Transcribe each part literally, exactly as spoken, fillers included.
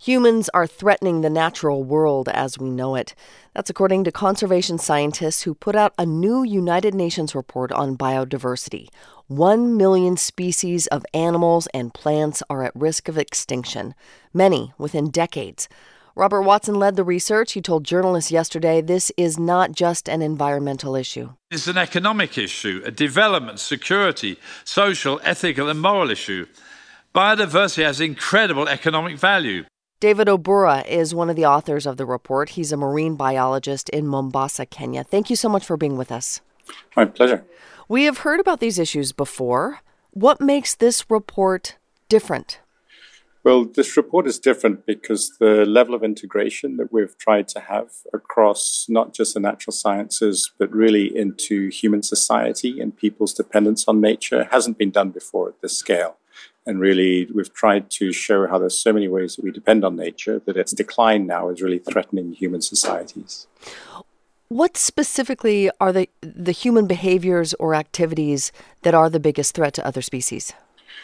Humans are threatening the natural world as we know it. That's according to conservation scientists who put out a new United Nations report on biodiversity. One million species of animals and plants are at risk of extinction, many within decades. Robert Watson led the research. He told journalists yesterday this is not just an environmental issue. It's an economic issue, a development, security, social, ethical and moral issue. Biodiversity has incredible economic value. David Obura is one of the authors of the report. He's a marine biologist in Mombasa, Kenya. Thank you so much for being with us. My pleasure. We have heard about these issues before. What makes this report different? Well, this report is different because the level of integration that we've tried to have across not just the natural sciences, but really into human society and people's dependence on nature hasn't been done before at this scale. And really, we've tried to show how there's so many ways that we depend on nature, that its decline now is really threatening human societies. What specifically are the, the human behaviors or activities that are the biggest threat to other species?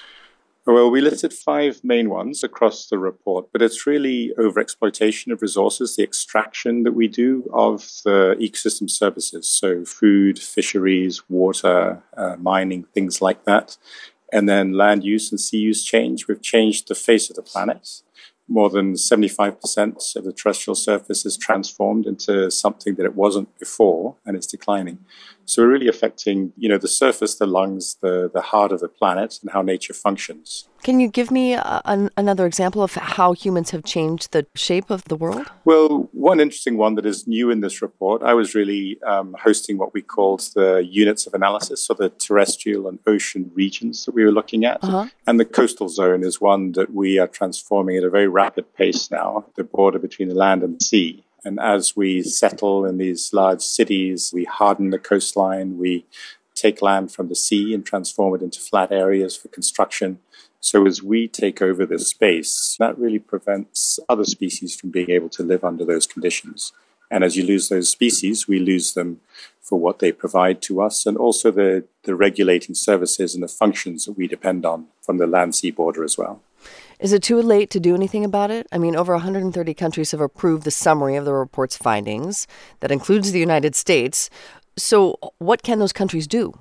Well, we listed five main ones across the report, but it's really overexploitation of resources, the extraction that we do of the ecosystem services, so food, fisheries, water, uh, mining, things like that. And then land use and sea use change. We've changed the face of the planet. More than seventy-five percent of the terrestrial surface is transformed into something that it wasn't before, and it's declining. So we're really affecting, you know, the surface, the lungs, the, the heart of the planet, and how nature functions. Can you give me a, an, another example of how humans have changed the shape of the world? Well, one interesting one that is new in this report, I was really um, hosting what we called the units of analysis, so the terrestrial and ocean regions that we were looking at. Uh-huh. And the coastal zone is one that we are transforming at a very rapid pace now, the border between the land and the sea. And as we settle in these large cities, we harden the coastline, we take land from the sea and transform it into flat areas for construction. So as we take over this space, that really prevents other species from being able to live under those conditions. And as you lose those species, we lose them for what they provide to us and also the, the regulating services and the functions that we depend on from the land-sea border as well. Is it too late to do anything about it? I mean, over one hundred thirty countries have approved the summary of the report's findings. That includes the United States. So what can those countries do?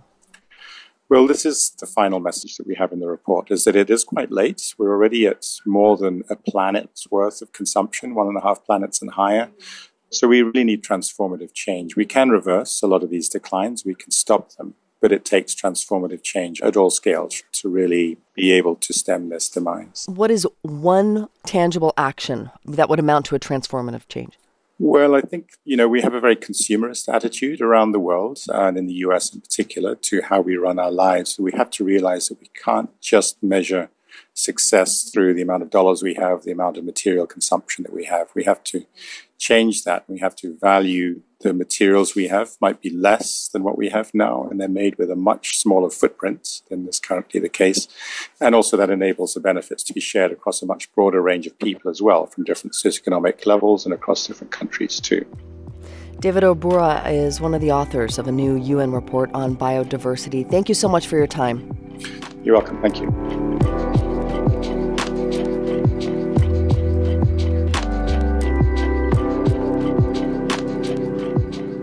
Well, this is the final message that we have in the report, is that it is quite late. We're already at more than a planet's worth of consumption, one and a half planets and higher. So we really need transformative change. We can reverse a lot of these declines. We can stop them. But it takes transformative change at all scales to really be able to stem this demise. What is one tangible action that would amount to a transformative change? Well, I think, you know, we have a very consumerist attitude around the world, and in the U S in particular, to how we run our lives. So we have to realize that we can't just measure success through the amount of dollars we have, the amount of material consumption that we have. We have to change that. We have to value the materials we have might be less than what we have now, and they're made with a much smaller footprint than is currently the case. And also that enables the benefits to be shared across a much broader range of people as well, from different socioeconomic levels and across different countries too. David Obura is one of the authors of a new U N report on biodiversity. Thank you so much for your time. You're welcome. Thank you.